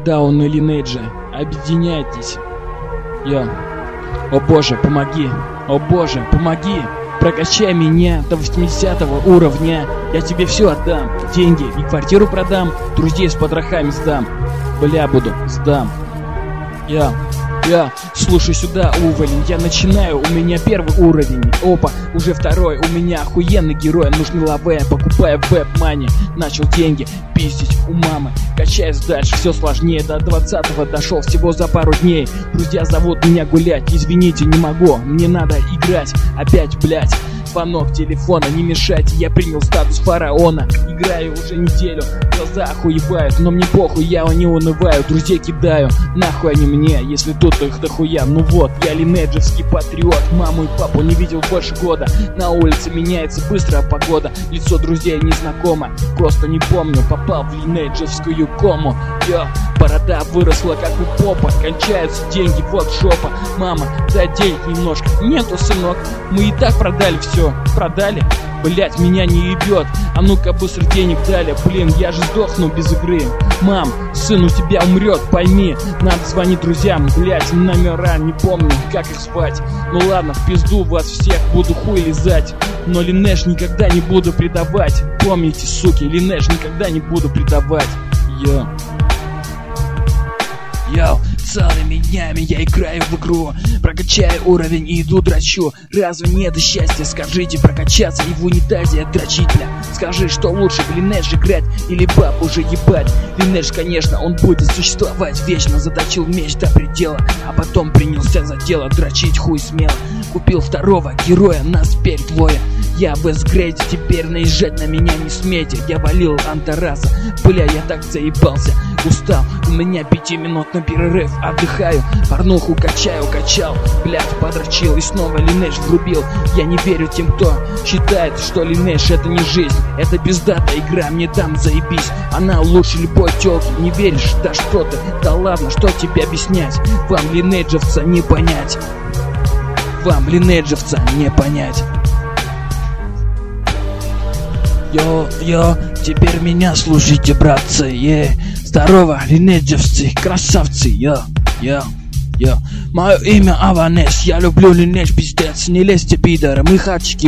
Даун и Линейджи, объединяйтесь. О боже, помоги! О боже, помоги! Прокачай меня до 80 уровня. Я тебе все отдам. Деньги и квартиру продам. Друзей с потрохами сдам. Сдам. Слушай сюда, уволень, я начинаю, у меня первый уровень. Опа, уже второй, у меня охуенный герой. Нужны лаве, покупая веб-мани. Начал деньги пиздить у мамы. Качаюсь дальше, все сложнее. До 20-го дошел всего за пару дней. Друзья зовут меня гулять, извините, не могу. Мне надо играть, опять, блять. Звонок телефона, не мешайте, я принял статус фараона. Играю уже неделю, глаза охуевают, но мне похуй, я не унываю. Друзей кидаю, нахуй они мне, если тут их дохуя. Ну вот, я линейджевский патриот. Маму и папу не видел больше года. На улице меняется быстро погода. Лицо друзей незнакомо, просто не помню. Попал в линейджевскую кому. Борода выросла как у попа. Кончаются деньги, вот жопа. Мама, дай денег немножко. Нету, сынок, мы и так продали все. Продали? Блять, меня не ебет. А ну-ка быстро денег дали. Блин, я же сдохну без игры. Мам, сын у тебя умрет, пойми. Надо звонить друзьям, блять, номера не помню, как их звать. Ну ладно, в пизду вас всех, буду хуй лизать. Но Линейдж никогда не буду предавать. Помните, суки, Линейдж никогда не буду предавать. Целыми днями я играю в игру, прокачаю уровень и иду дрочу. Разве не до счастья, скажите, прокачаться и в унитазе дрочить, бля? Скажи, что лучше, в Линейдж играть или баб уже ебать? Линейдж, конечно, он будет существовать вечно. Заточил меч до предела, а потом принялся за дело дрочить хуй смело. Купил второго героя, нас теперь двое. Я в S-грейде, теперь наезжать на меня не смейте. Я валил Антараса, бля, я так заебался. Устал, у меня 5-минутный перерыв, отдыхаю, порнуху качал, блядь, подрочил и снова Линейдж врубил. Я не верю тем, кто считает, что Линейдж это не жизнь. Это пиздатая игра, мне там заебись. Она лучше любой тёлки, не веришь? Да что ты, да ладно, что тебе объяснять? Вам, линейджевца, не понять. Вам, линейджевца, не понять. Теперь меня слушайте, братцы, Здорово, линейджевцы, красавцы, Мое имя Аванес, я люблю Линейдж, пиздец, не лезьте, пидоры, мы хатчики.